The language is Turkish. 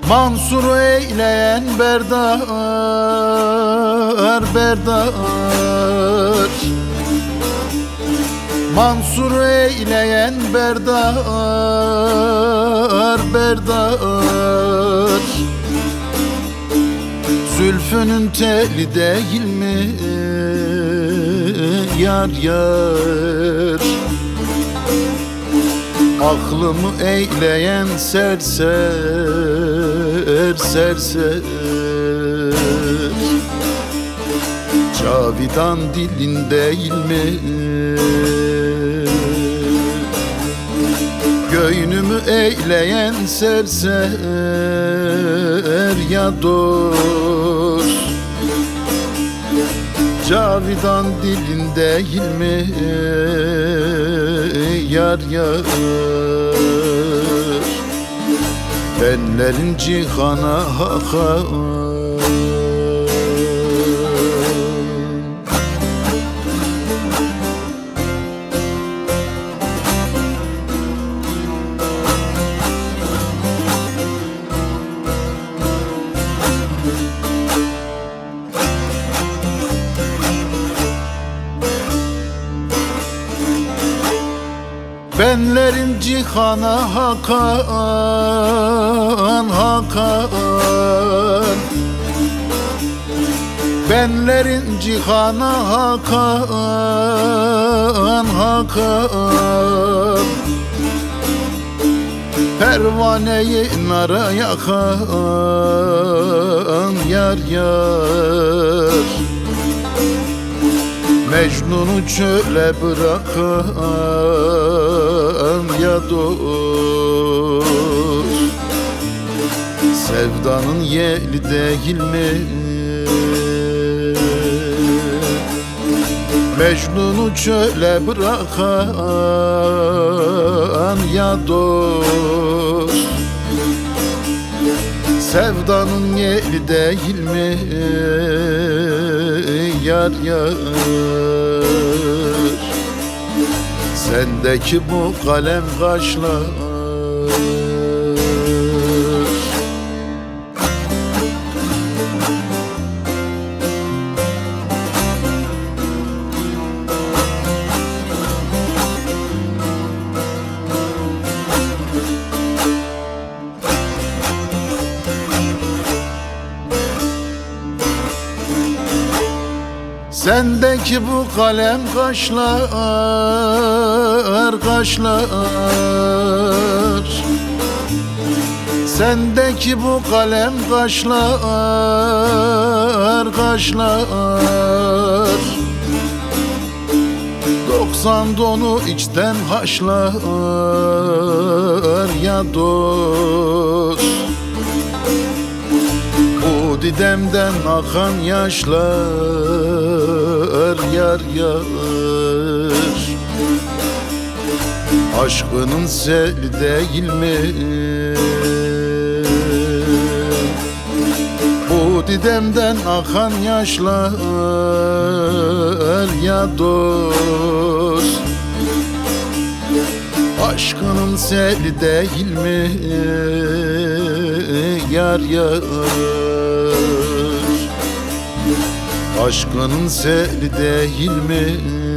Mansur eyleyen berdar, berdar. Mansur eyleyen berdar, berdar. Zülfünün teli değil mi yar yar? Aklımı eyleyen serser, serser. Cavidan dilin değil mi? Göynümü eyleyen serser ya dost. Cavidan dilin değil mi yar yar? Benlerin cihana hakan. Benlerin cihana hakan, hakan. Benlerin cihana hakan, hakan. Pervaneyi nara yakan yar yar. Mecnun'u çöle bırakan ya dost. Sevdanın yeli değil mi? Mecnun'u çöle bırakan ya dost. Sevdanın yeli değil mi yar yar? Sendeki bu kalem kaşlar. Sendeki bu kalem kaşlar, kaşlar. Sendeki bu kalem kaşlar, kaşlar. 90 donu içten haşlar ya dost. Bu didemden akan yaşlar yar yar. Aşkının seli değil mi? Bu didemden akan yaşlar ya dost. Aşkının seli değil mi yar yar? Aşkının seli değil mi?